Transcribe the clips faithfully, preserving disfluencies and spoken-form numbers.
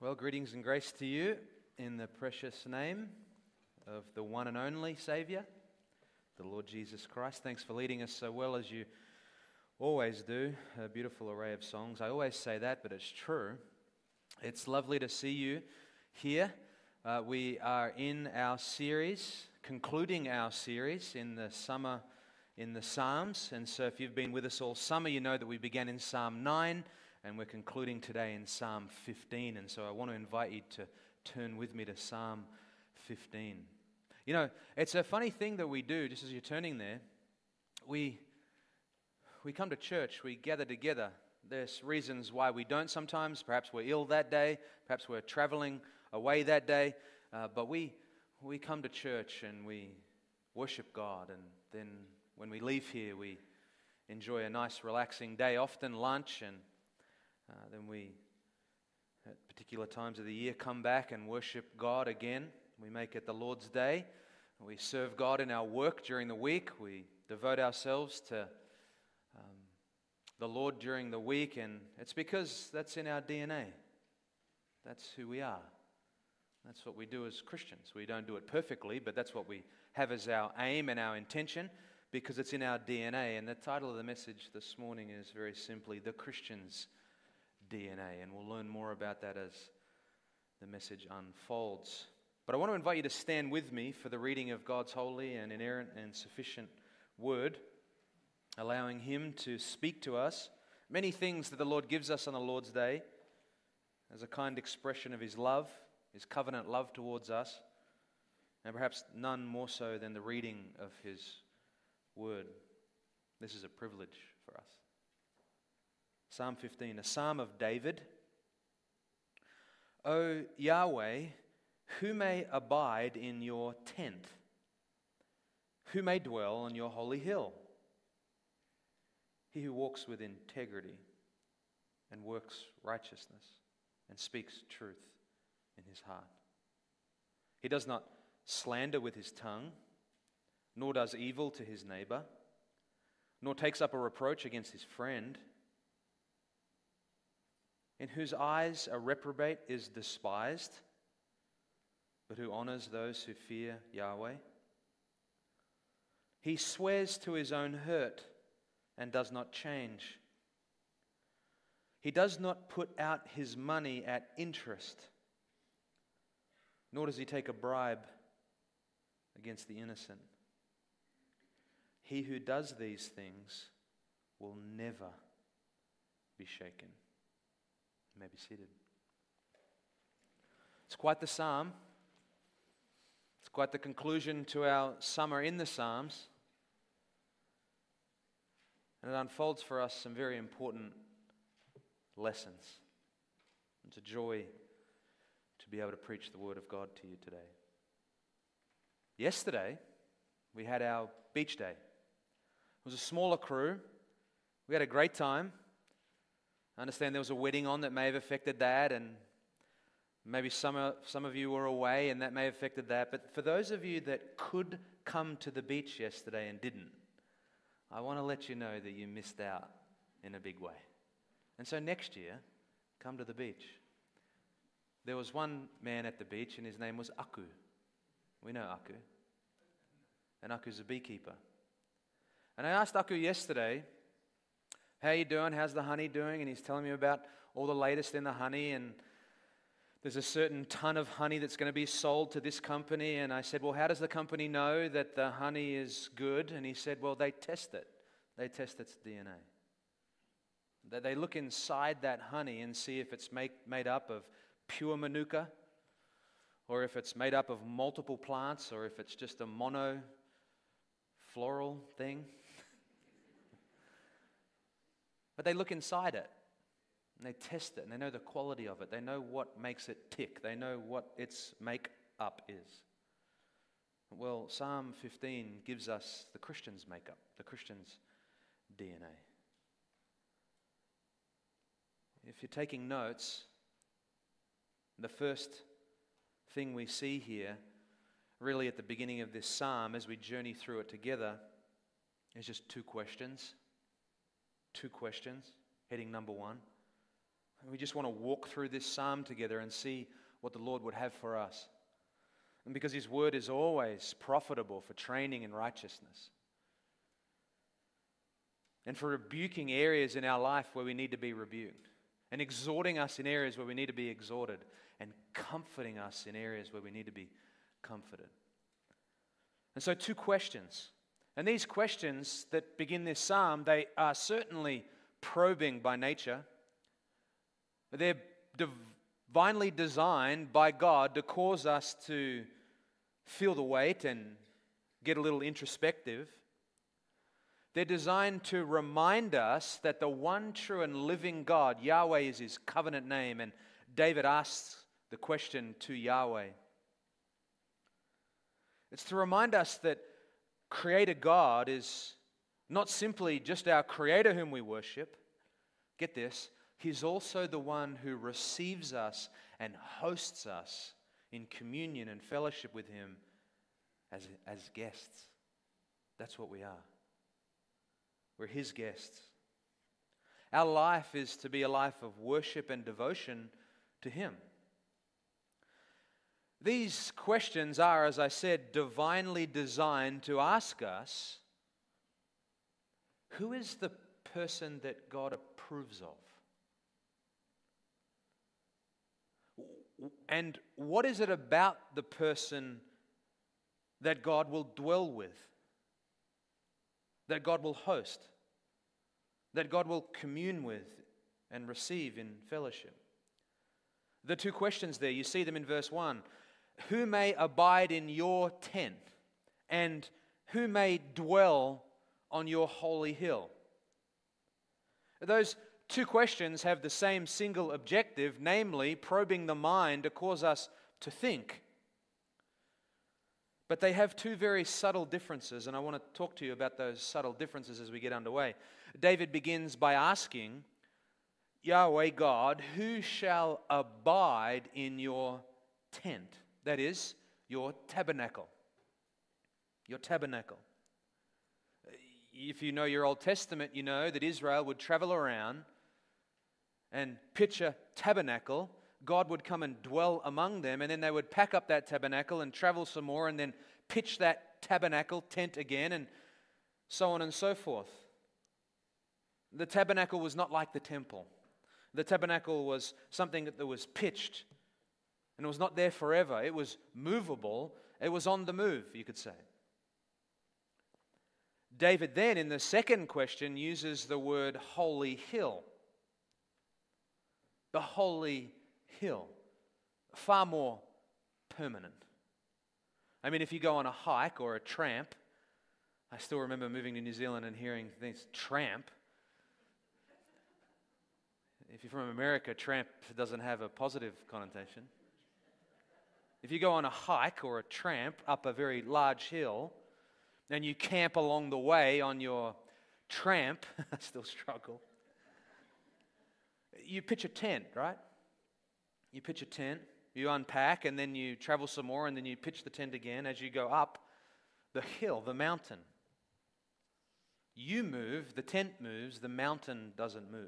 Well, greetings and grace to you in the precious name of the one and only Savior, the Lord Jesus Christ. Thanks for leading us so well as you always do. A beautiful array of songs. I always say that, but it's true. It's lovely to see you here. Uh, we are in our series, concluding our series in the summer in the Psalms. And so if you've been with us all summer, you know that we began in Psalm nine. And we're concluding today in Psalm fifteen. And so I want to invite you to turn with me to Psalm fifteen. You know, it's a funny thing that we do, just as you're turning there. We, we come to church, we gather together. There's reasons why we don't sometimes. Perhaps we're ill that day. Perhaps we're traveling away that day. Uh, but we, we come to church and we worship God. And then when we leave here, we enjoy a nice relaxing day, often lunch, and Uh, then we, at particular times of the year, come back and worship God again. We make it the Lord's Day. We serve God in our work during the week. We devote ourselves to um, the Lord during the week, and it's because that's in our D N A. That's who we are. That's what we do as Christians. We don't do it perfectly, but that's what we have as our aim and our intention, because it's in our D N A. And the title of the message this morning is very simply, The Christian's D N A, and we'll learn more about that as the message unfolds. But I want to invite you to stand with me for the reading of God's holy and inerrant and sufficient word, allowing Him to speak to us many things that the Lord gives us on the Lord's Day as a kind expression of His love, His covenant love towards us, and perhaps none more so than the reading of His word. This is a privilege for us. Psalm fifteen, a psalm of David. O Yahweh, who may abide in your tent? Who may dwell on your holy hill? He who walks with integrity and works righteousness and speaks truth in his heart. He does not slander with his tongue, nor does evil to his neighbor, nor takes up a reproach against his friend. In whose eyes a reprobate is despised, but who honors those who fear Yahweh. He swears to his own hurt and does not change. He does not put out his money at interest, nor does he take a bribe against the innocent. He who does these things will never be shaken. You may be seated. It's quite the psalm. It's quite the conclusion to our summer in the Psalms. And it unfolds for us some very important lessons. It's a joy to be able to preach the Word of God to you today. Yesterday, we had our beach day. It was a smaller crew. We had a great time. I understand there was a wedding on that may have affected that, and maybe some of, some of you were away and that may have affected that. But for those of you that could come to the beach yesterday and didn't, I want to let you know that you missed out in a big way. And so next year, come to the beach. There was one man at the beach and his name was Aku. We know Aku. And Aku's a beekeeper. And I asked Aku yesterday, how you doing? How's the honey doing? And he's telling me about all the latest in the honey, and there's a certain ton of honey that's going to be sold to this company. And I said, well, how does the company know that the honey is good? And he said, well, they test it. They test its D N A. They look inside that honey and see if it's make, made up of pure manuka, or if it's made up of multiple plants, or if it's just a mono floral thing. But they look inside it, and they test it, and they know the quality of it. They know what makes it tick. They know what its make-up is. Well, Psalm fifteen gives us the Christian's make-up, the Christian's D N A. If you're taking notes, the first thing we see here, really at the beginning of this psalm, as we journey through it together, is just two questions. Two questions. Heading number one. We just want to walk through this psalm together and see what the Lord would have for us. And because His word is always profitable for training in righteousness and for rebuking areas in our life where we need to be rebuked, and exhorting us in areas where we need to be exhorted, and comforting us in areas where we need to be comforted. And so two questions. And these questions that begin this psalm, they are certainly probing by nature. They're divinely designed by God to cause us to feel the weight and get a little introspective. They're designed to remind us that the one true and living God, Yahweh is His covenant name, and David asks the question to Yahweh. It's to remind us that Creator God is not simply just our Creator whom we worship. Get this, He's also the one who receives us and hosts us in communion and fellowship with Him as, as guests. That's what we are. We're His guests. Our life is to be a life of worship and devotion to Him. These questions are, as I said, divinely designed to ask us, who is the person that God approves of? And what is it about the person that God will dwell with? That God will host? That God will commune with and receive in fellowship? The two questions there, you see them in verse one. Who may abide in your tent, and who may dwell on your holy hill? Those two questions have the same single objective, namely probing the mind to cause us to think. But they have two very subtle differences, and I want to talk to you about those subtle differences as we get underway. David begins by asking, Yahweh God, who shall abide in your tent? That is, your tabernacle. Your tabernacle. If you know your Old Testament, you know that Israel would travel around and pitch a tabernacle. God would come and dwell among them, and then they would pack up that tabernacle and travel some more and then pitch that tabernacle tent again, and so on and so forth. The tabernacle was not like the temple. The tabernacle was something that was pitched, and it was not there forever. It was movable. It was on the move, you could say. David then, in the second question, uses the word holy hill. The holy hill. Far more permanent. I mean, if you go on a hike or a tramp, I still remember moving to New Zealand and hearing things, tramp. If you're from America, tramp doesn't have a positive connotation. If you go on a hike or a tramp up a very large hill, and you camp along the way on your tramp, I still struggle. You pitch a tent, right? You pitch a tent, you unpack, and then you travel some more, and then you pitch the tent again as you go up the hill, the mountain. You move, the tent moves, the mountain doesn't move.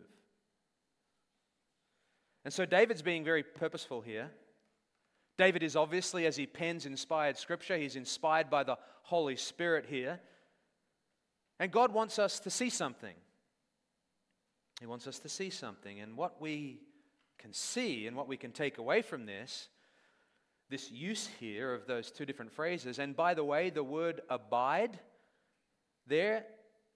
And so David's being very purposeful here. David is obviously, as he pens inspired scripture, he's inspired by the Holy Spirit here. And God wants us to see something. He wants us to see something. And what we can see and what we can take away from this, this use here of those two different phrases, and by the way, the word abide there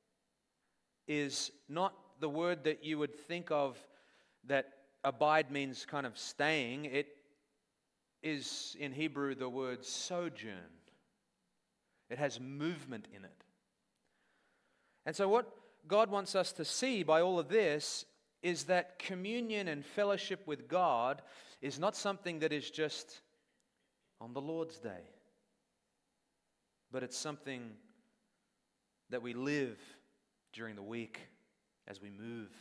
is not the word that you would think of that abide means kind of staying. It is in Hebrew the word sojourn. It has movement in it. And so what God wants us to see by all of this is that communion and fellowship with God is not something that is just on the Lord's Day, but it's something that we live during the week as we move.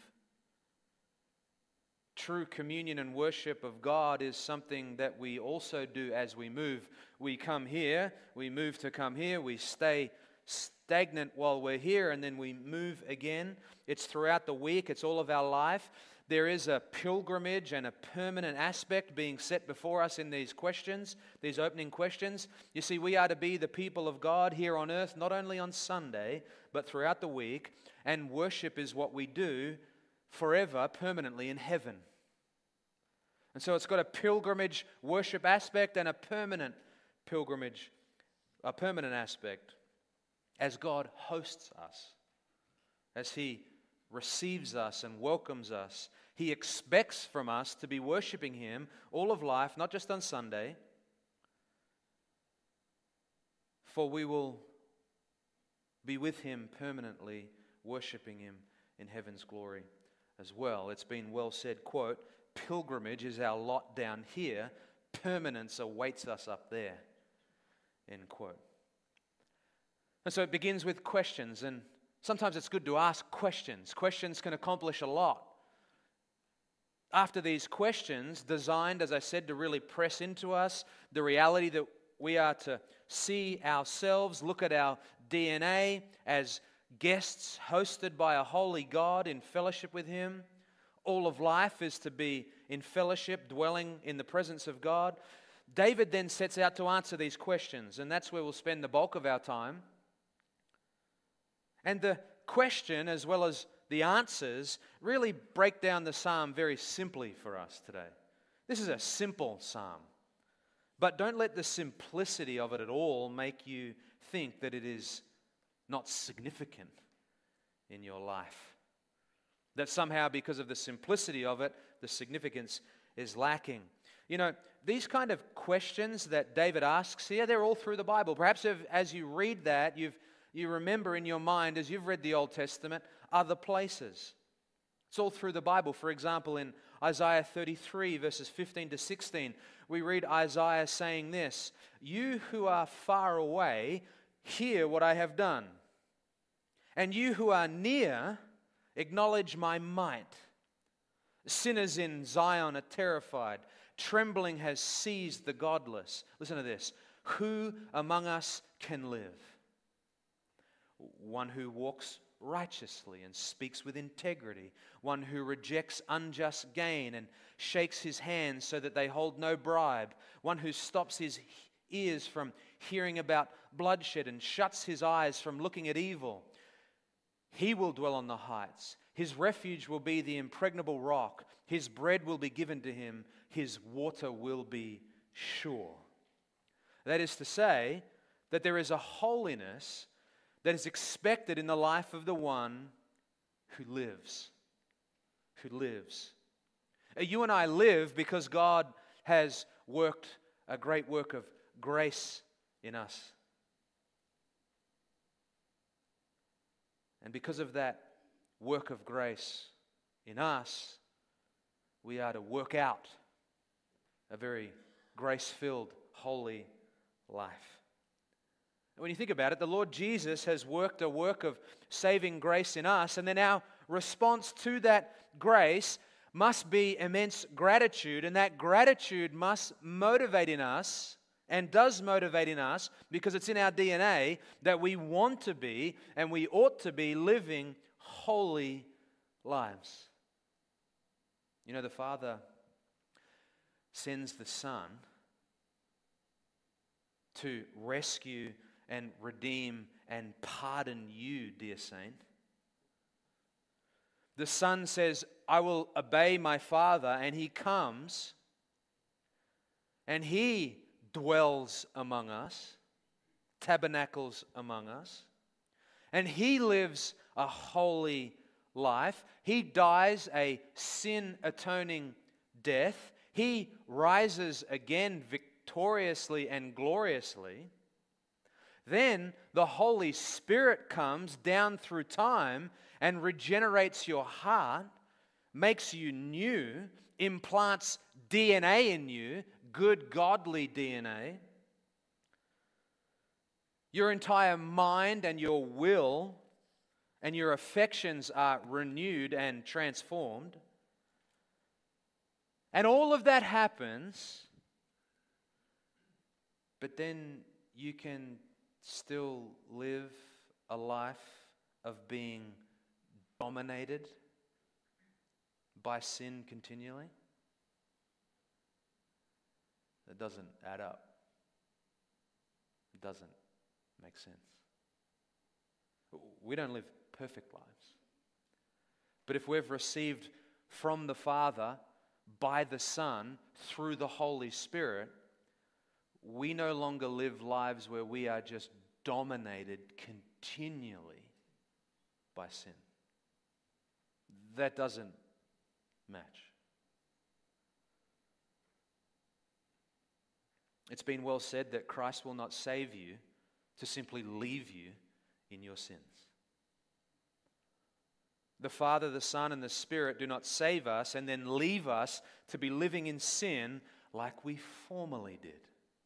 True communion and worship of God is something that we also do as we move. We come here, we move to come here, we stay stagnant while we're here, and then we move again. It's throughout the week, it's all of our life. there is a pilgrimage and a permanent aspect being set before us in these questions, these opening questions. You see, we are to be the people of God here on earth, not only on Sunday, but throughout the week. And worship is what we do forever, permanently in heaven. And so it's got a pilgrimage worship aspect and a permanent pilgrimage, a permanent aspect as God hosts us, as He receives us and welcomes us. He expects from us to be worshiping Him all of life, not just on Sunday. For we will be with Him permanently, worshiping Him in heaven's glory as well. It's been well said, quote, "Pilgrimage is our lot down here, permanence awaits us up there," end quote. And so it begins with questions, and sometimes it's good to ask questions. Questions can accomplish a lot. After these questions, designed, as I said, to really press into us the reality that we are to see ourselves, look at our D N A as guests hosted by a holy God in fellowship with Him. All of life is to be in fellowship, dwelling in the presence of God. David then sets out to answer these questions, and that's where we'll spend the bulk of our time. And the question, as well as the answers, really break down the psalm very simply for us today. This is a simple psalm. But don't let the simplicity of it at all make you think that it is not significant in your life. That somehow, because of the simplicity of it, the significance is lacking. You know, these kind of questions that David asks here, they're all through the Bible. Perhaps if, as you read that, you've you remember in your mind, as you've read the Old Testament, other places. It's all through the Bible. For example, in Isaiah thirty-three, verses fifteen to sixteen, we read Isaiah saying this, "You who are far away, hear what I have done. And you who are near, acknowledge my might. Sinners in Zion are terrified. Trembling has seized the godless." Listen to this. "Who among us can live? One who walks righteously and speaks with integrity. One who rejects unjust gain and shakes his hands so that they hold no bribe. One who stops his ears from hearing about bloodshed and shuts his eyes from looking at evil. He will dwell on the heights. His refuge will be the impregnable rock. His bread will be given to him. His water will be sure." That is to say, that there is a holiness that is expected in the life of the one who lives. Who lives. You and I live because God has worked a great work of grace in us. And because of that work of grace in us, we are to work out a very grace-filled, holy life. When you think about it, the Lord Jesus has worked a work of saving grace in us, and then our response to that grace must be immense gratitude, and that gratitude must motivate in us, and does motivate in us, because it's in our D N A, that we want to be, and we ought to be, living holy lives. You know, the Father sends the Son to rescue and redeem and pardon you, dear saint. The Son says, "I will obey my Father," and He comes and He dwells among us, tabernacles among us, and He lives a holy life. He dies a sin-atoning death. He rises again victoriously and gloriously. Then the Holy Spirit comes down through time and regenerates your heart, makes you new, implants D N A in you, good godly D N A. Your entire mind and your will and your affections are renewed and transformed. And all of that happens, but then you can still live a life of being dominated by sin continually? It doesn't add up. It doesn't make sense. We don't live perfect lives. But if we've received from the Father, by the Son, through the Holy Spirit, we no longer live lives where we are just dominated continually by sin. That doesn't match. It's been well said that Christ will not save you to simply leave you in your sins. The Father, the Son, and the Spirit do not save us and then leave us to be living in sin like we formerly did.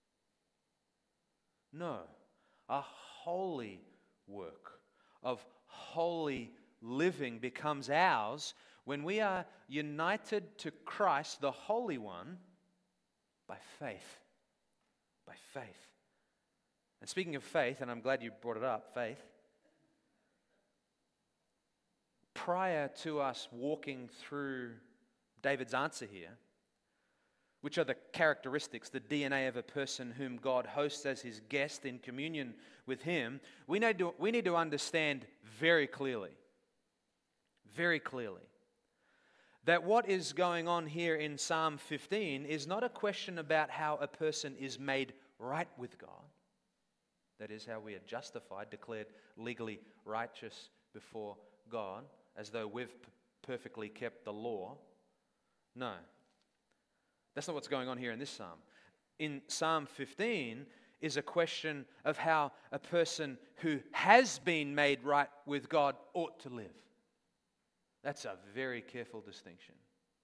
No, a holy work of holy living becomes ours when we are united to Christ, the Holy One, by faith. By faith. And speaking of faith, and I'm glad you brought it up, faith, prior to us walking through David's answer here, which are the characteristics, the D N A of a person whom God hosts as his guest in communion with him, we need to, we need to understand very clearly, very clearly, that what is going on here in Psalm fifteen is not a question about how a person is made right with God. That is how we are justified, declared legally righteous before God, as though we've p- perfectly kept the law. No. That's not what's going on here in this psalm. In Psalm fifteen is a question of how a person who has been made right with God ought to live. That's a very careful distinction.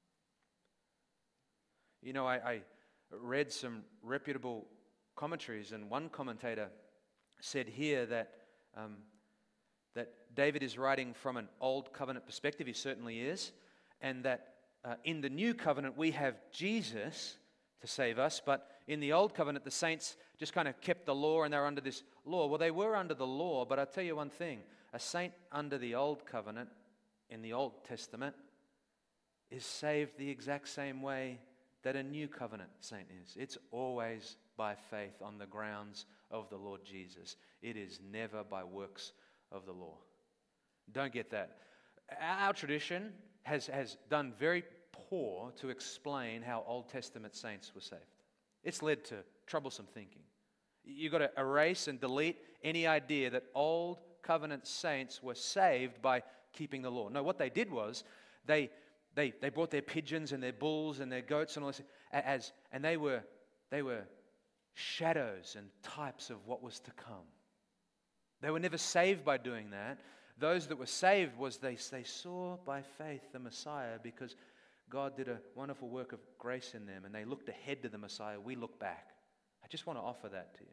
You know, I, I read some reputable commentaries, and one commentator said here that um, that David is writing from an old covenant perspective. He certainly is, and that uh, in the new covenant we have Jesus to save us, but in the old covenant the saints just kind of kept the law and they were under this law. Well, they were under the law, but I'll tell you one thing: a saint under the old covenant in the Old Testament is saved the exact same way that a new covenant saint is. It's always by faith on the grounds of the Lord Jesus. It is never by works of the law. Don't get that. Our tradition has, has done very poor to explain how Old Testament saints were saved. It's led to troublesome thinking. You've got to erase and delete any idea that Old Covenant saints were saved by keeping the law. No, what they did was they they they brought their pigeons and their bulls and their goats and all this as and they were they were shadows and types of what was to come. They were never saved by doing that. Those that were saved was they they saw by faith the Messiah because God did a wonderful work of grace in them and they looked ahead to the Messiah. We look back. I just want to offer that to you.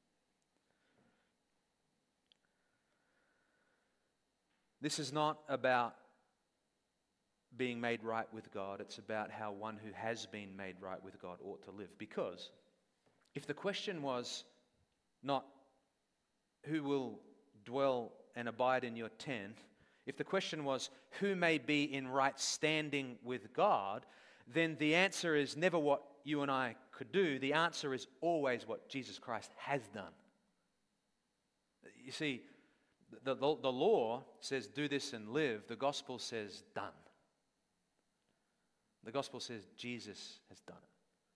This is not about being made right with God. It's about how one who has been made right with God ought to live. Because if the question was not who will dwell and abide in your tent, if the question was who may be in right standing with God, then the answer is never what you and I could do. The answer is always what Jesus Christ has done. You see, The, the, the law says do this and live. The gospel says done. The gospel says Jesus has done it.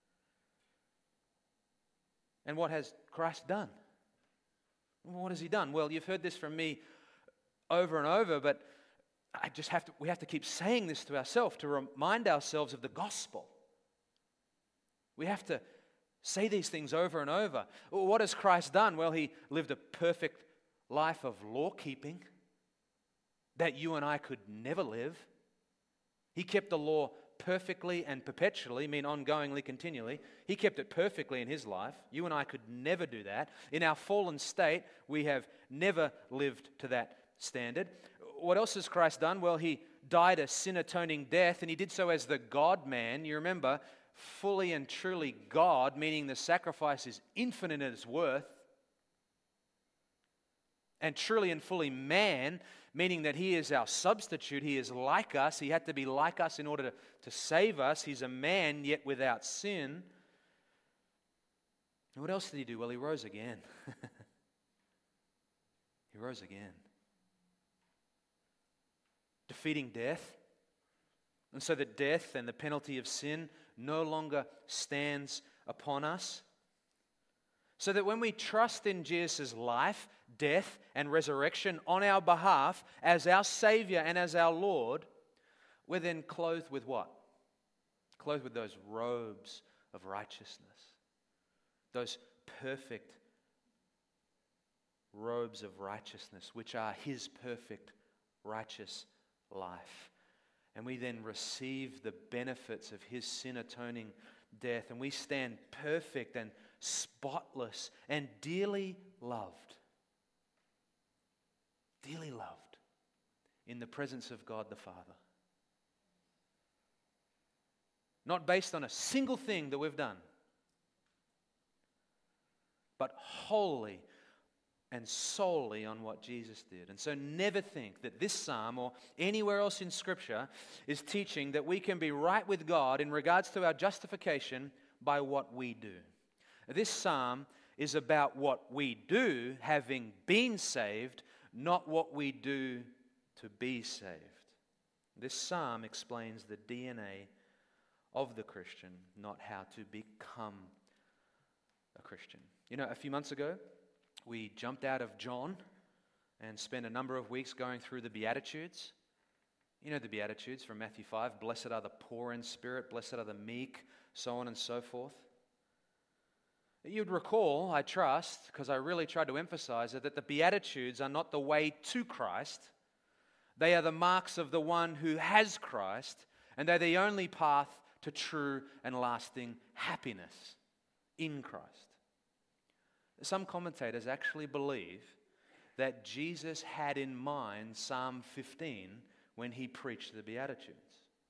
And what has Christ done? What has he done? Well, you've heard this from me over and over, but I just have to, we have to keep saying this to ourselves to remind ourselves of the gospel. We have to say these things over and over. Well, what has Christ done? Well, he lived a perfect life of law keeping that you and I could never live. He kept the law perfectly and perpetually, mean ongoingly, continually. He kept it perfectly in his life. You and I could never do that. In our fallen state, we have never lived to that standard. What else has Christ done? Well, he died a sin-atoning death, and he did so as the God-man. You remember, fully and truly God, meaning the sacrifice is infinite in its worth. And truly and fully man, meaning that he is our substitute. He is like us. He had to be like us in order to, to save us. He's a man, yet without sin. And what else did he do? Well, he rose again. He rose again. Defeating death. And so that death and the penalty of sin no longer stands upon us. So that when we trust in Jesus' life, death, and resurrection on our behalf as our Savior and as our Lord, we're then clothed with what? Clothed with those robes of righteousness. Those perfect robes of righteousness, which are His perfect righteous life. And we then receive the benefits of His sin-atoning death, and we stand perfect and spotless and dearly loved. Dearly loved in the presence of God the Father. Not based on a single thing that we've done, but wholly and solely on what Jesus did. And so never think that this psalm or anywhere else in Scripture is teaching that we can be right with God in regards to our justification by what we do. This psalm is about what we do having been saved, not what we do to be saved. This psalm explains the D N A of the Christian, not how to become a Christian. You know, a few months ago, we jumped out of John and spent a number of weeks going through the Beatitudes. You know the Beatitudes from Matthew five. Blessed are the poor in spirit, blessed are the meek, so on and so forth. You'd recall, I trust, because I really tried to emphasize it, that the Beatitudes are not the way to Christ. They are the marks of the one who has Christ, and they're the only path to true and lasting happiness in Christ. Some commentators actually believe that Jesus had in mind Psalm fifteen when he preached the Beatitudes.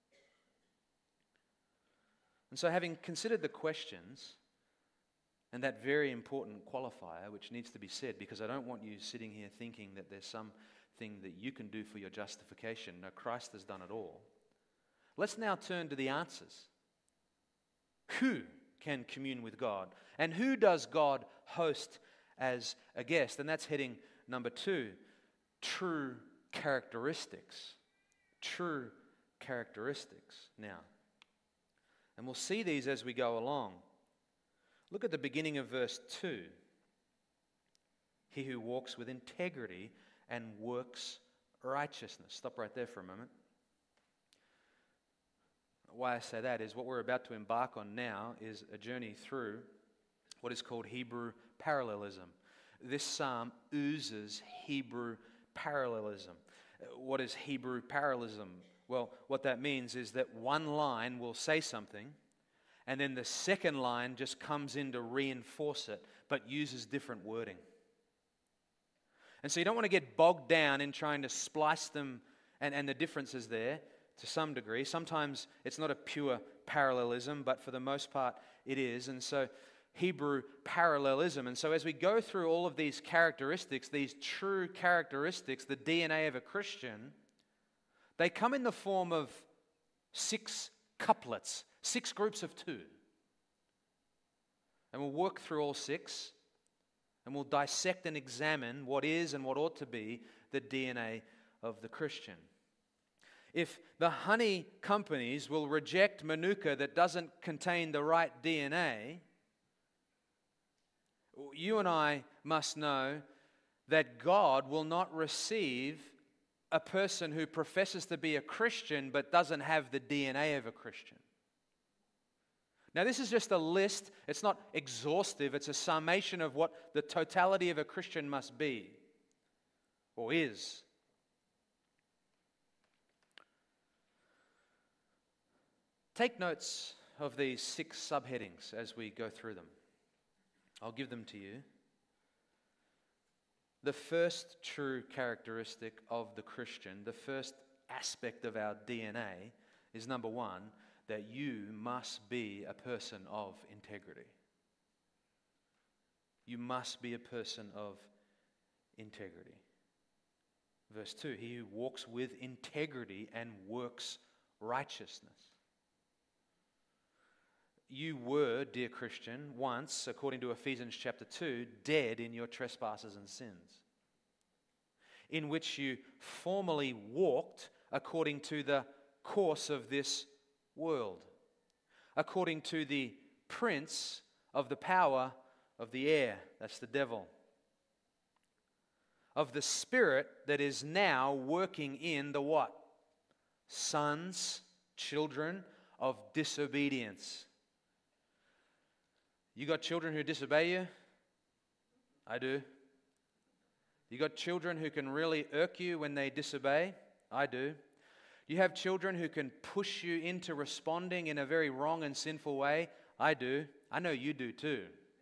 And so, having considered the questions and that very important qualifier, which needs to be said, because I don't want you sitting here thinking that there's something that you can do for your justification. No, Christ has done it all. Let's now turn to the answers. Who can commune with God? And who does God host as a guest? And that's heading number two. True characteristics. True characteristics. Now, and we'll see these as we go along. Look at the beginning of verse two. He who walks with integrity and works righteousness. Stop right there for a moment. Why I say that is what we're about to embark on now is a journey through what is called Hebrew parallelism. This psalm oozes Hebrew parallelism. What is Hebrew parallelism? Well, what that means is that one line will say something, and then the second line just comes in to reinforce it, but uses different wording. And so you don't want to get bogged down in trying to splice them, and, and the differences there to some degree. Sometimes it's not a pure parallelism, but for the most part it is. And so Hebrew parallelism. And so as we go through all of these characteristics, these true characteristics, the D N A of a Christian, they come in the form of six couplets, six groups of two. And we'll work through all six, and we'll dissect and examine what is and what ought to be the D N A of the Christian. If the honey companies will reject Manuka that doesn't contain the right D N A, you and I must know that God will not receive a person who professes to be a Christian but doesn't have the D N A of a Christian. Now, this is just a list. It's not exhaustive. It's a summation of what the totality of a Christian must be or is. Take notes of these six subheadings as we go through them. I'll give them to you. The first true characteristic of the Christian, the first aspect of our D N A is number one, that you must be a person of integrity. You must be a person of integrity. Verse two, he who walks with integrity and works righteousness. You were, dear Christian, once, according to Ephesians chapter two, dead in your trespasses and sins, in which you formerly walked according to the course of this world, according to the prince of the power of the air, that's the devil, of the spirit that is now working in the what? Sons, children of disobedience. You got children who disobey you? I do. You got children who can really irk you when they disobey? I do. You have children who can push you into responding in a very wrong and sinful way? I do. I know you do too.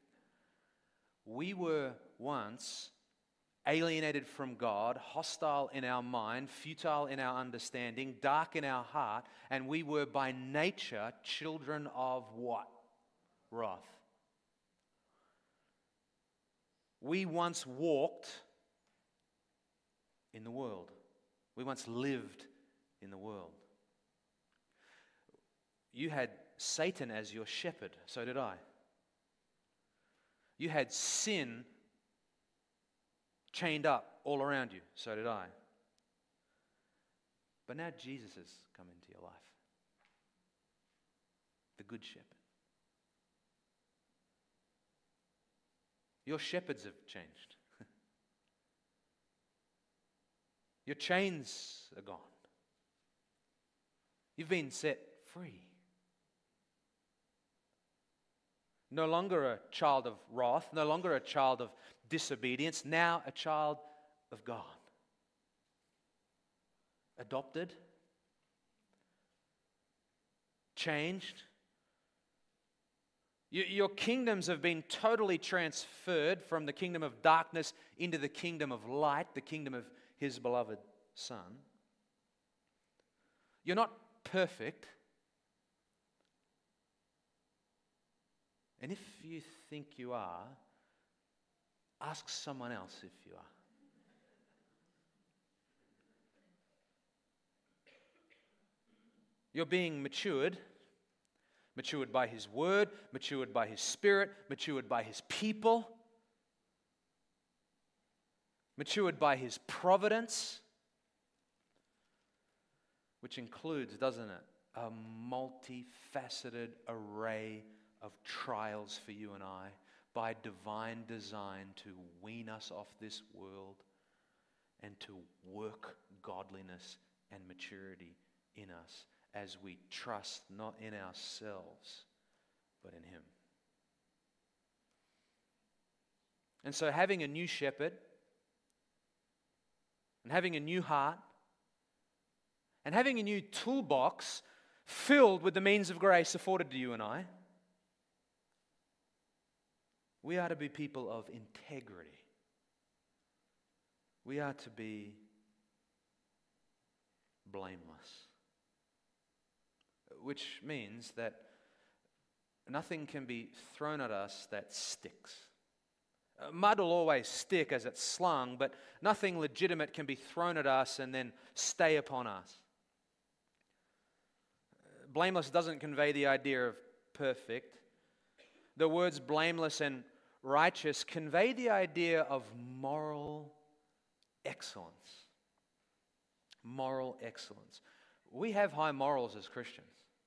We were once alienated from God, hostile in our mind, futile in our understanding, dark in our heart, and we were by nature children of what? Wrath. We once walked in the world. We once lived in the world. You had Satan as your shepherd, so did I. You had sin chained up all around you, so did I. But now Jesus has come into your life. The Good Shepherd. Your shepherds have changed. Your chains are gone. You've been set free. No longer a child of wrath, no longer a child of disobedience, now a child of God. Adopted, changed. Your kingdoms have been totally transferred from the kingdom of darkness into the kingdom of light, the kingdom of His beloved Son. You're not perfect. And if you think you are, ask someone else if you are. You're being matured. Matured by His Word, matured by His Spirit, matured by His people, matured by His providence, which includes, doesn't it, a multifaceted array of trials for you and I by divine design to wean us off this world and to work godliness and maturity in us as we trust not in ourselves, but in Him. And so having a new shepherd, and having a new heart, and having a new toolbox filled with the means of grace afforded to you and I, we are to be people of integrity. We are to be blameless. Which means that nothing can be thrown at us that sticks. Mud will always stick as it's slung, but nothing legitimate can be thrown at us and then stay upon us. Blameless doesn't convey the idea of perfect. The words blameless and righteous convey the idea of moral excellence. Moral excellence. We have high morals as Christians.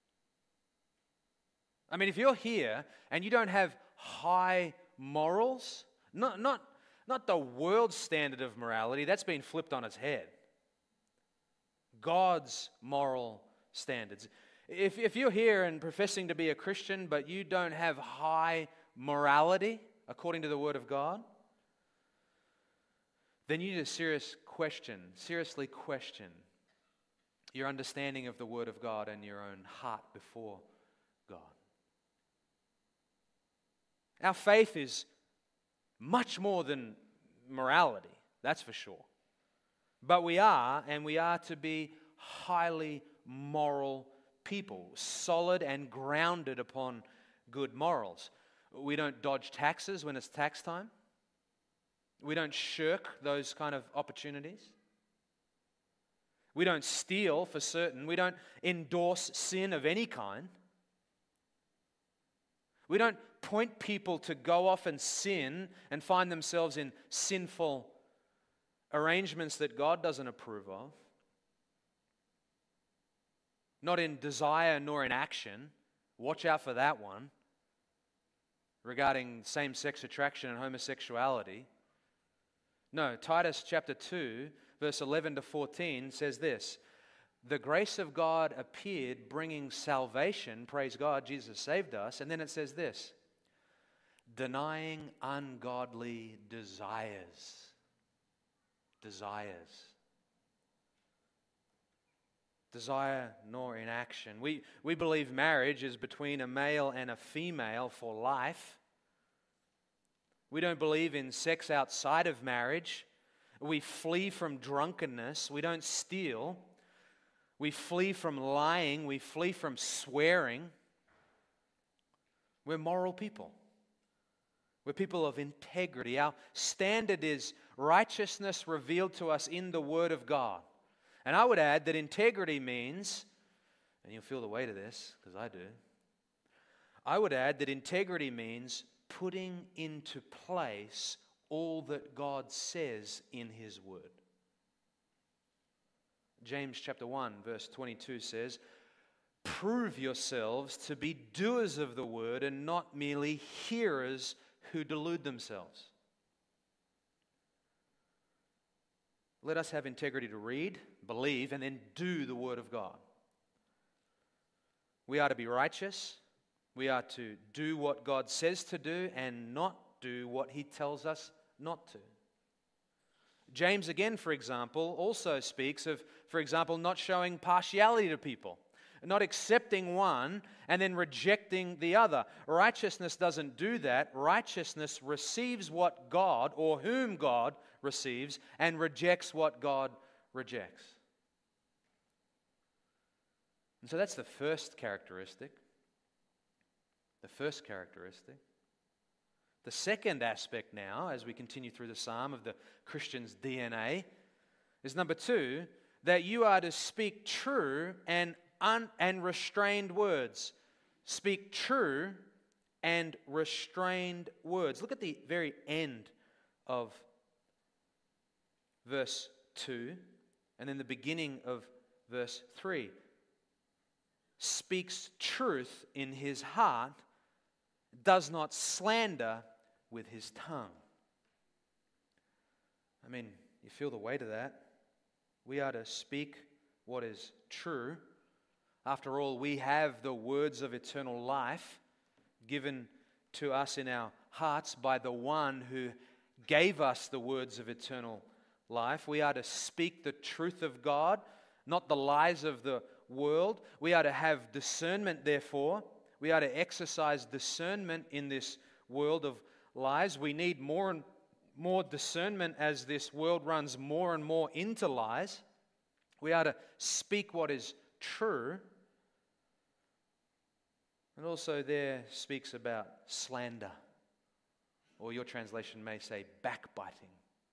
I mean, if you're here and you don't have high morals, not, not, not the world's standard of morality, that's been flipped on its head. God's moral standards. If, if you're here and professing to be a Christian, but you don't have high morality according to the Word of God, then you need a serious question, seriously question your understanding of the Word of God and your own heart before God. Our faith is much more than morality, that's for sure. But we are, and we are to be highly moral people, solid and grounded upon good morals. We don't dodge taxes when it's tax time. We don't shirk those kind of opportunities. We don't steal for certain. We don't endorse sin of any kind. We don't point people to go off and sin and find themselves in sinful arrangements that God doesn't approve of. Not in desire nor in action. Watch out for that one. Regarding same-sex attraction and homosexuality. No, Titus chapter two, verse eleven to fourteen says this: the grace of God appeared, bringing salvation. Praise God, Jesus saved us. And then it says this: denying ungodly desires. Desires. Desire nor in action. We, we believe marriage is between a male and a female for life. We don't believe in sex outside of marriage. We flee from drunkenness. We don't steal. We flee from lying. We flee from swearing. We're moral people. We're people of integrity. Our standard is righteousness revealed to us in the Word of God. And I would add that integrity means, and you'll feel the weight of this, because I do, I would add that integrity means putting into place all that God says in His Word. James chapter one, verse twenty-two says, prove yourselves to be doers of the Word and not merely hearers who delude themselves. Let us have integrity to read, believe, and then do the Word of God. We are to be righteous. We are to do what God says to do and not do what He tells us not to. James, again, for example, also speaks of, for example, not showing partiality to people, not accepting one and then rejecting the other. Righteousness doesn't do that. Righteousness receives what God, or whom God receives, and rejects what God rejects. And so that's the first characteristic. The first characteristic. The second aspect now, as we continue through the psalm of the Christian's D N A, is number two, that you are to speak true and un- and restrained words. Speak true and restrained words. Look at the very end of verse two and then the beginning of verse three. Speaks truth in his heart, does not slander with his tongue. I mean, you feel the weight of that. We are to speak what is true. After all, we have the words of eternal life given to us in our hearts by the one who gave us the words of eternal life. We are to speak the truth of God, not the lies of the world. We are to have discernment, therefore. We are to exercise discernment in this world of lies. We need more and more discernment as this world runs more and more into lies. We are to speak what is true. And also there speaks about slander, or your translation may say backbiting.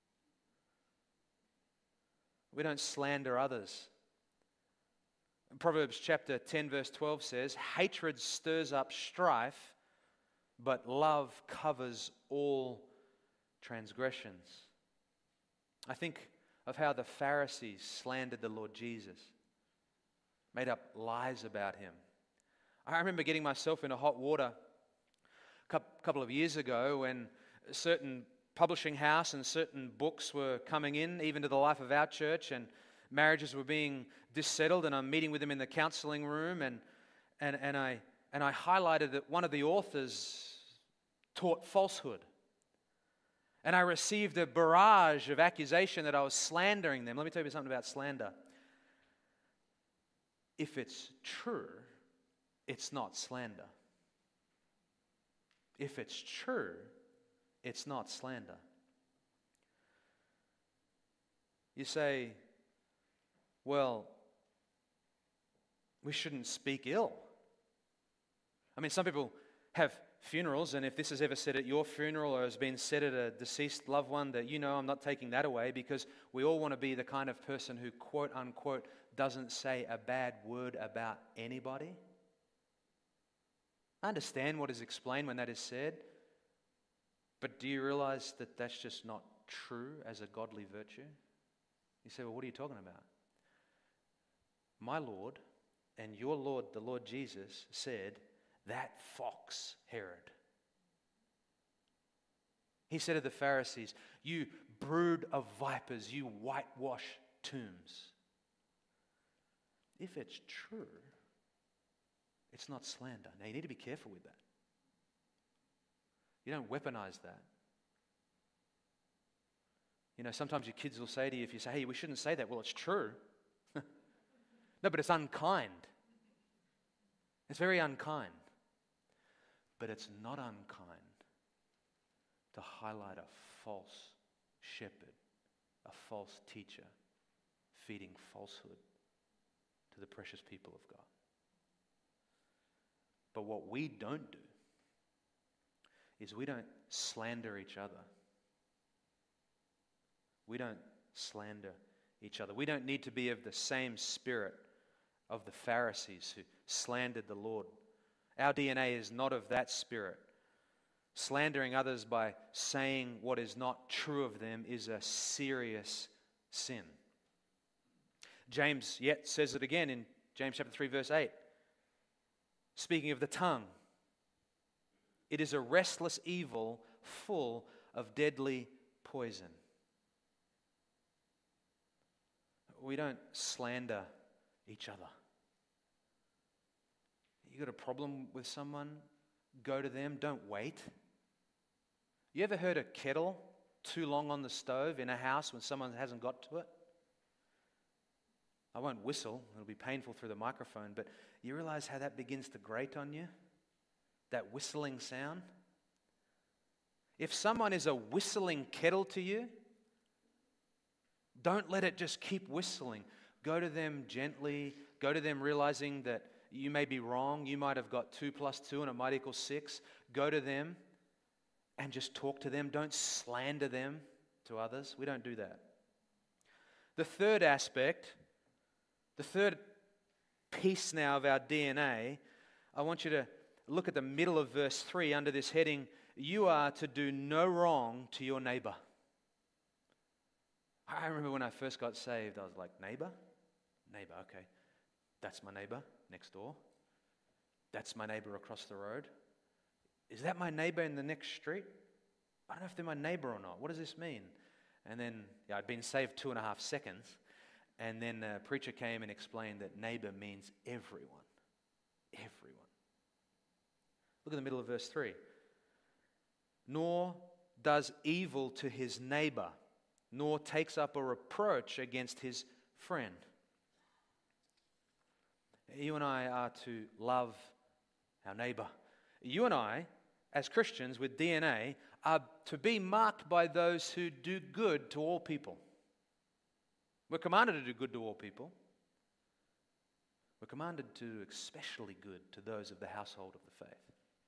We don't slander others. Proverbs chapter ten verse twelve says, hatred stirs up strife, but love covers all transgressions. I think of how the Pharisees slandered the Lord Jesus, made up lies about Him. I remember getting myself into hot water a couple of years ago when a certain publishing house and certain books were coming in, even to the life of our church, and marriages were being dissettled, and I'm meeting with them in the counseling room, and and and I and I highlighted that one of the authors taught falsehood. And I received a barrage of accusation that I was slandering them. Let me tell you something about slander. If it's true, it's not slander. If it's true, it's not slander. You say, well, we shouldn't speak ill. I mean, some people have funerals, and if this is ever said at your funeral or has been said at a deceased loved one, that you know I'm not taking that away, because we all want to be the kind of person who, quote unquote, doesn't say a bad word about anybody. I understand what is explained when that is said, but do you realize that that's just not true as a godly virtue? You say, well, what are you talking about? My Lord and your Lord, the Lord Jesus, said, that fox, Herod. He said to the Pharisees, you brood of vipers, you whitewash tombs. If it's true, it's not slander. Now you need to be careful with that. You don't weaponize that. You know, sometimes your kids will say to you, if you say, hey, we shouldn't say that, well, it's true. No, but it's unkind. It's very unkind. But it's not unkind to highlight a false shepherd, a false teacher, feeding falsehood to the precious people of God. But what we don't do is we don't slander each other. We don't slander each other. We don't need to be of the same spirit of the Pharisees who slandered the Lord. Our D N A is not of that spirit. Slandering others by saying what is not true of them is a serious sin. James yet says it again in James chapter three, verse eight. Speaking of the tongue, it is a restless evil full of deadly poison. We don't slander each other. You got a problem with someone, go to them, don't wait. You ever heard a kettle too long on the stove in a house when someone hasn't got to it? I won't whistle, it'll be painful through the microphone, but you realize how that begins to grate on you? That whistling sound? If someone is a whistling kettle to you, don't let it just keep whistling. Go to them gently. Go to them realizing that you may be wrong. You might have got two plus two and it might equal six. Go to them and just talk to them. Don't slander them to others. We don't do that. The third aspect, the third piece now of our D N A, I want you to look at the middle of verse three under this heading, you are to do no wrong to your neighbor. I remember when I first got saved, I was like, neighbor? Neighbor, okay. That's my neighbor next door. That's my neighbor across the road. Is that my neighbor in the next street? I don't know if they're my neighbor or not. What does this mean? And then, yeah, I'd been saved two and a half seconds. And then a preacher came and explained that neighbor means everyone. Everyone. Look at the middle of verse three. Nor does evil to his neighbor, nor takes up a reproach against his friend. You and I are to love our neighbor. You and I, as Christians with D N A, are to be marked by those who do good to all people. We're commanded to do good to all people. We're commanded to do especially good to those of the household of the faith.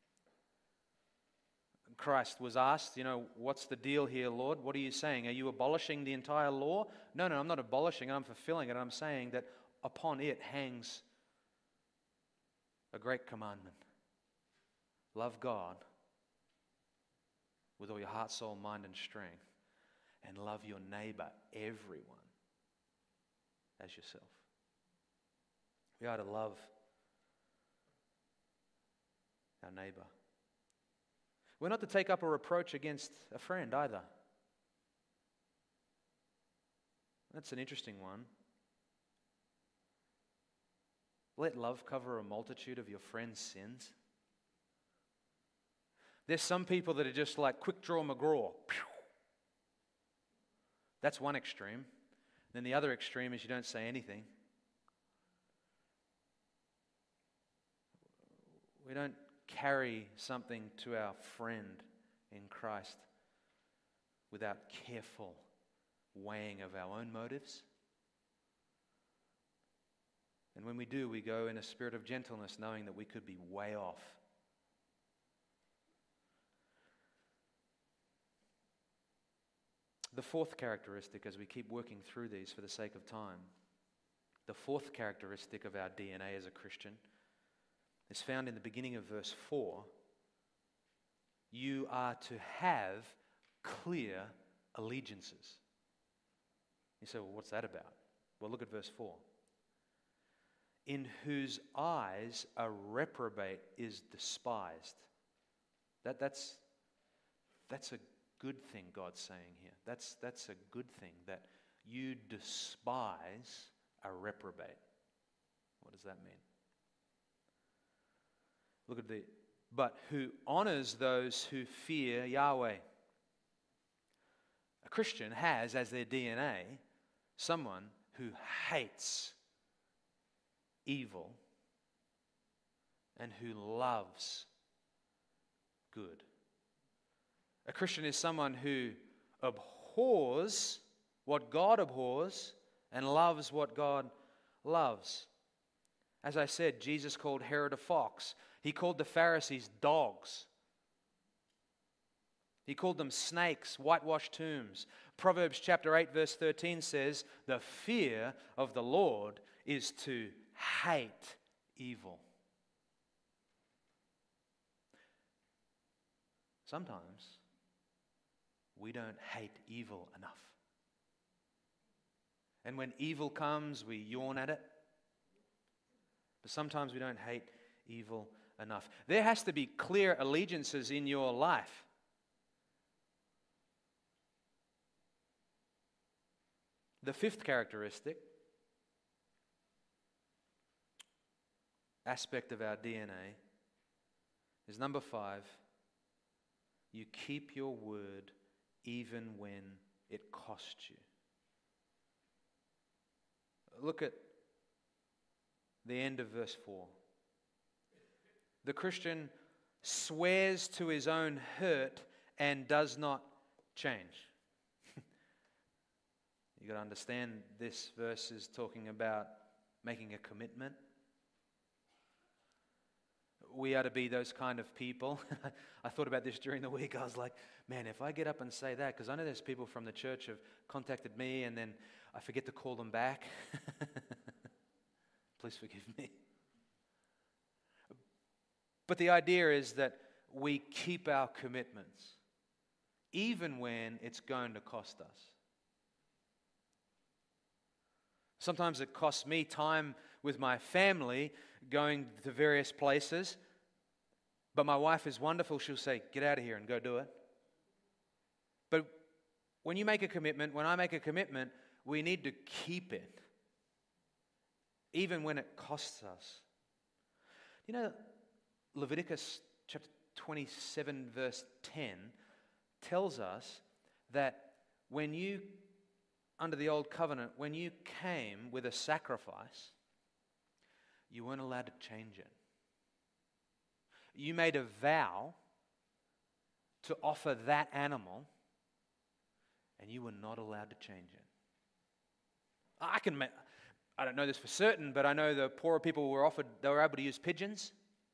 Christ was asked, you know, what's the deal here, Lord? What are you saying? Are you abolishing the entire law? No, no, I'm not abolishing it. I'm fulfilling it. I'm saying that upon it hangs a great commandment. Love God with all your heart, soul, mind, and strength, and love your neighbor, everyone, as yourself. We are to love our neighbor. We're not to take up a reproach against a friend either. That's an interesting one. Let love cover a multitude of your friend's sins. There's some people that are just like quick draw McGraw. That's one extreme. Then the other extreme is you don't say anything. We don't carry something to our friend in Christ without careful weighing of our own motives. And when we do, we go in a spirit of gentleness, knowing that we could be way off. the fourth characteristic as we keep working through these for the sake of time. The fourth characteristic of our D N A as a Christian is found in the beginning of verse four. You are to have clear allegiances. You say, well, what's that about? Well, look at verse four. In whose eyes a reprobate is despised. That, that's, that's a good thing God's saying here. That's, that's a good thing, that you despise a reprobate. What does that mean? Look at the, but who honors those who fear Yahweh. A Christian has as their D N A someone who hates evil and who loves good. A Christian is someone who abhors what God abhors and loves what God loves. As I said, Jesus called Herod a fox. He called the Pharisees dogs. He called them snakes, whitewashed tombs. Proverbs chapter eight verse thirteen says, the fear of the Lord is to hate evil. Sometimes we don't hate evil enough. And when evil comes, we yawn at it. But sometimes we don't hate evil enough. There has to be clear allegiances in your life. The fifth characteristic, aspect of our D N A, is number five. You keep your word even when it costs you. Look at the end of verse four. The Christian swears to his own hurt and does not change. You've got to understand this verse is talking about making a commitment. We are to be those kind of people. I thought about this during the week. I was like, man, if I get up and say that, because I know there's people from the church have contacted me and then I forget to call them back. Please forgive me. But the idea is that we keep our commitments, even when it's going to cost us. Sometimes it costs me time with my family going to various places. But my wife is wonderful. She'll say, get out of here and go do it. But when you make a commitment, when I make a commitment, we need to keep it. Even when it costs us. You know, Leviticus chapter twenty-seven verse ten tells us that when you, under the old covenant, when you came with a sacrifice, you weren't allowed to change it. You made a vow to offer that animal, and you were not allowed to change it. I can, I don't know this for certain, but I know the poorer people were offered, they were able to use pigeons.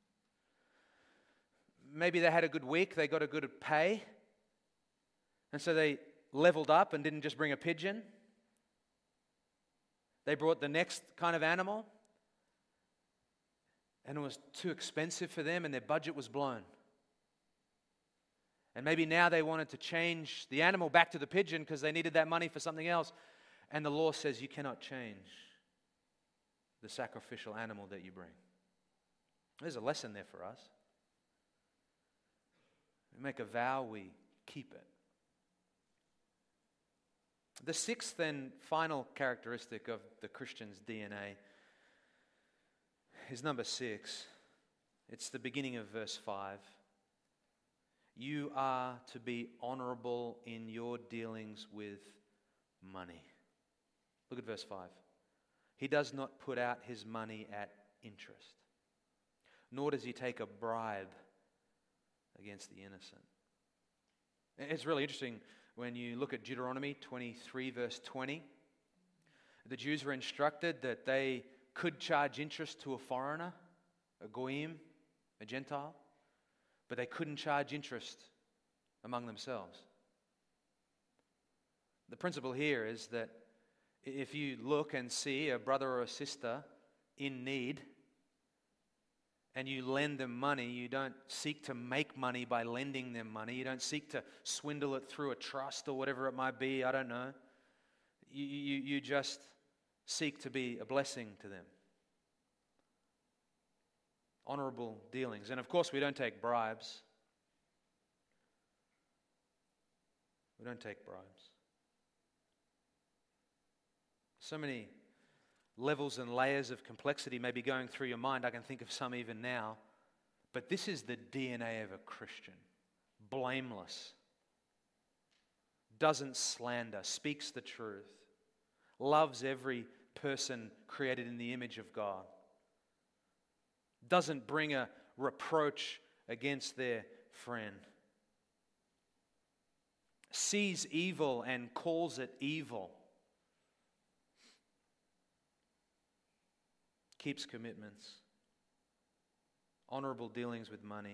Maybe they had a good week, they got a good pay, and so they leveled up and didn't just bring a pigeon. They brought the next kind of animal, and it was too expensive for them, and their budget was blown. And maybe now they wanted to change the animal back to the pigeon because they needed that money for something else. And the law says you cannot change the sacrificial animal that you bring. There's a lesson there for us. We make a vow, we keep it. The sixth and final characteristic of the Christian's D N A is number six. It's the beginning of verse five. You are to be honorable in your dealings with money. Look at verse five. He does not put out his money at interest, nor does he take a bribe against the innocent. It's really interesting when you look at Deuteronomy twenty-three verse twenty. The Jews were instructed that they could charge interest to a foreigner, a goyim, a Gentile, but they couldn't charge interest among themselves. The principle here is that if you look and see a brother or a sister in need and you lend them money, you don't seek to make money by lending them money. You don't seek to swindle it through a trust or whatever it might be. I don't know. You, you, you just seek to be a blessing to them. Honorable dealings. And of course, we don't take bribes. We don't take bribes. So many levels and layers of complexity may be going through your mind. I can think of some even now. But this is the D N A of a Christian. Blameless. Doesn't slander. Speaks the truth. Loves every person created in the image of God. Doesn't bring a reproach against their friend. Sees evil and calls it evil. Keeps commitments. Honorable dealings with money.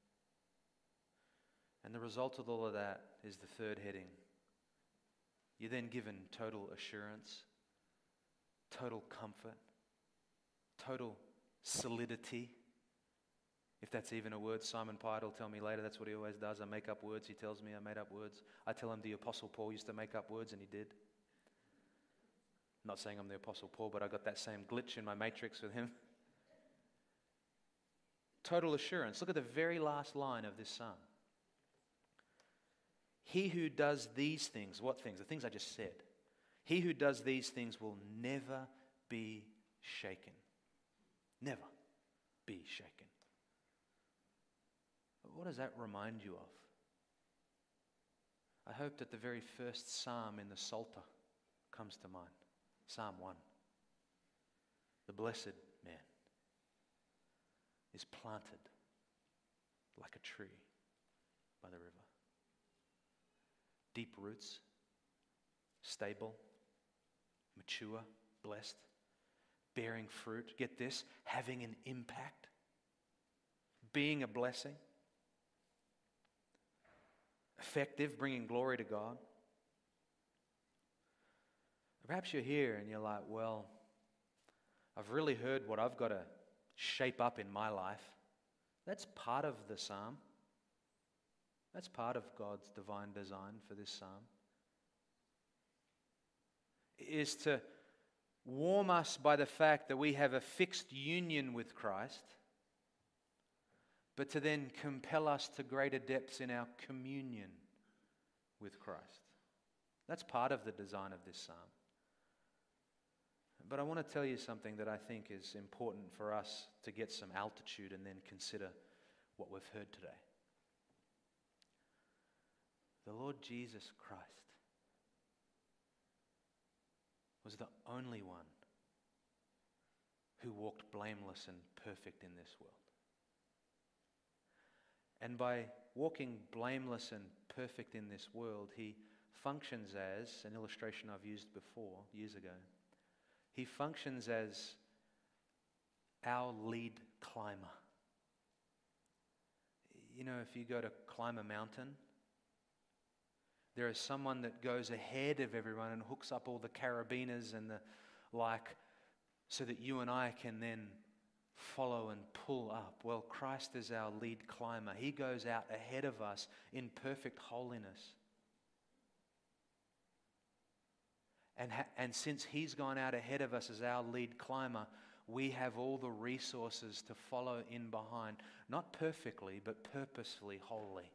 And the result of all of that is the third heading. You're then given total assurance, total comfort, total solidity. If that's even a word, Simon Pyatt will tell me later. That's what he always does. I make up words. He tells me I made up words. I tell him the Apostle Paul used to make up words, and he did. I'm not saying I'm the Apostle Paul, but I got that same glitch in my matrix with him. Total assurance. Look at the very last line of this psalm. He who does these things, what things? The things I just said. He who does these things will never be shaken. Never be shaken. What does that remind you of? I hope that the very first psalm in the Psalter comes to mind. Psalm one. The blessed man is planted like a tree by the river. Deep roots, stable, mature, blessed, bearing fruit. Get this, having an impact, being a blessing, effective, bringing glory to God. Perhaps you're here and you're like, well, I've really heard what I've got to shape up in my life. That's part of the psalm. That's part of God's divine design for this psalm. Is to warm us by the fact that we have a fixed union with Christ, but to then compel us to greater depths in our communion with Christ. That's part of the design of this psalm. But I want to tell you something that I think is important for us to get some altitude and then consider what we've heard today. The Lord Jesus Christ was the only one who walked blameless and perfect in this world. And by walking blameless and perfect in this world, he functions as, an illustration I've used before, years ago, he functions as our lead climber. You know, if you go to climb a mountain, there is someone that goes ahead of everyone and hooks up all the carabiners and the like, so that you and I can then follow and pull up. Well, Christ is our lead climber. He goes out ahead of us in perfect holiness. And, ha- and since He's gone out ahead of us as our lead climber, we have all the resources to follow in behind. Not perfectly, but purposefully holy.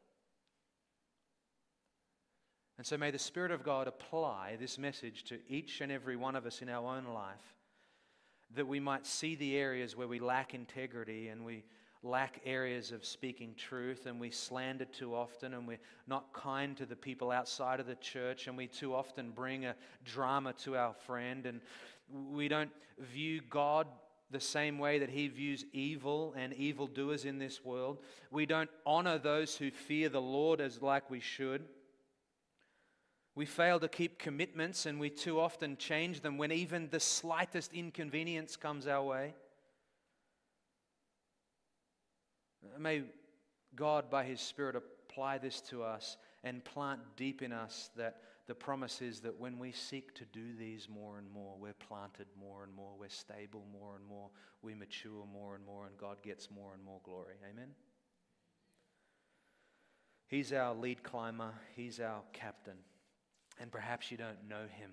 And so may the Spirit of God apply this message to each and every one of us in our own life, that we might see the areas where we lack integrity and we lack areas of speaking truth, and we slander too often, and we're not kind to the people outside of the church, and we too often bring a drama to our friend, and we don't view God the same way that He views evil and evildoers in this world. We don't honor those who fear the Lord as like we should. We fail to keep commitments, and we too often change them when even the slightest inconvenience comes our way. May God, by His Spirit, apply this to us and plant deep in us that the promise is that when we seek to do these more and more, we're planted more and more, we're stable more and more, we mature more and more, and God gets more and more glory. Amen? He's our lead climber. He's our captain. And perhaps you don't know him.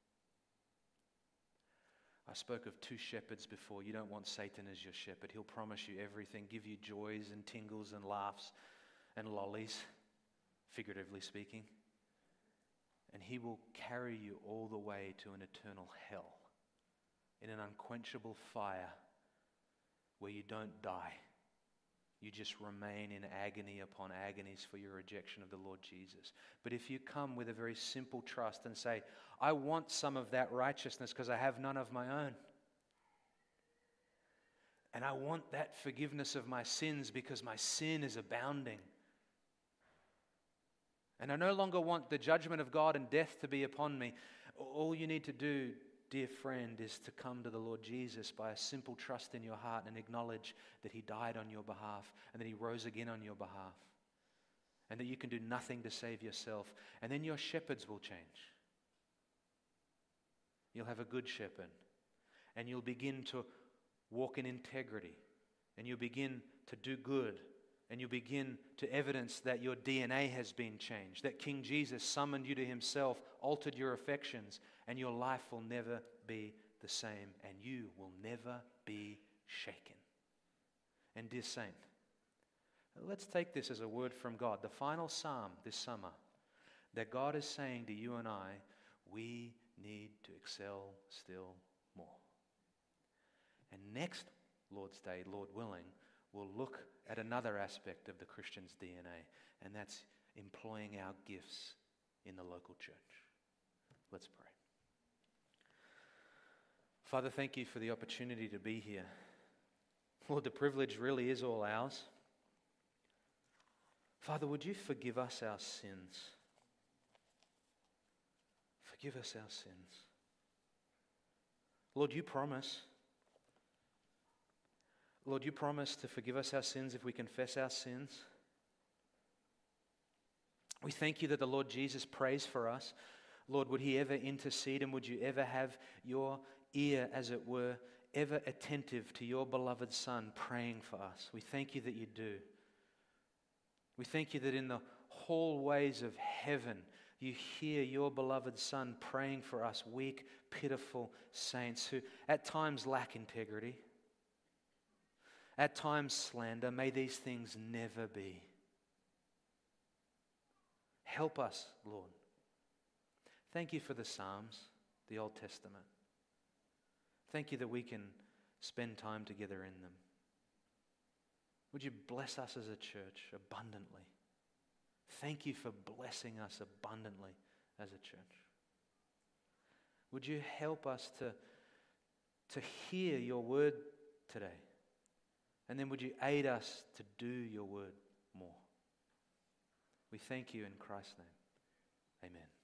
I spoke of two shepherds before. You don't want Satan as your shepherd. He'll promise you everything, give you joys and tingles and laughs and lollies, figuratively speaking. And he will carry you all the way to an eternal hell, in an unquenchable fire where you don't die. You just remain in agony upon agonies for your rejection of the Lord Jesus. But if you come with a very simple trust and say, I want some of that righteousness because I have none of my own. And I want that forgiveness of my sins because my sin is abounding. And I no longer want the judgment of God and death to be upon me. All you need to do, dear friend, is to come to the Lord Jesus by a simple trust in your heart and acknowledge that he died on your behalf and that he rose again on your behalf and that you can do nothing to save yourself. And then your shepherds will change. You'll have a good shepherd and you'll begin to walk in integrity and you'll begin to do good and you'll begin to evidence that your D N A has been changed, that King Jesus summoned you to himself, altered your affections, and your life will never be the same, and you will never be shaken. And dear saint, let's take this as a word from God, the final psalm this summer, that God is saying to you and I, we need to excel still more. And next Lord's Day, Lord willing, we'll look at another aspect of the Christian's D N A, and that's employing our gifts in the local church. Let's pray. Father, thank you for the opportunity to be here. Lord, the privilege really is all ours. Father, would you forgive us our sins? Forgive us our sins. Lord, you promise Lord, you promise to forgive us our sins if we confess our sins. We thank you that the Lord Jesus prays for us. Lord, would he ever intercede, and would you ever have your ear, as it were, ever attentive to your beloved Son praying for us. We thank you that you do. We thank you that in the hallways of heaven you hear your beloved Son praying for us, weak, pitiful saints who at times lack integrity. At times slander. May these things never be. Help us, Lord. Thank you for the Psalms, the Old Testament. Thank you that we can spend time together in them. Would you bless us as a church abundantly? Thank you for blessing us abundantly as a church. Would you help us to, to hear your word today? And then would you aid us to do your word more? We thank you in Christ's name. Amen.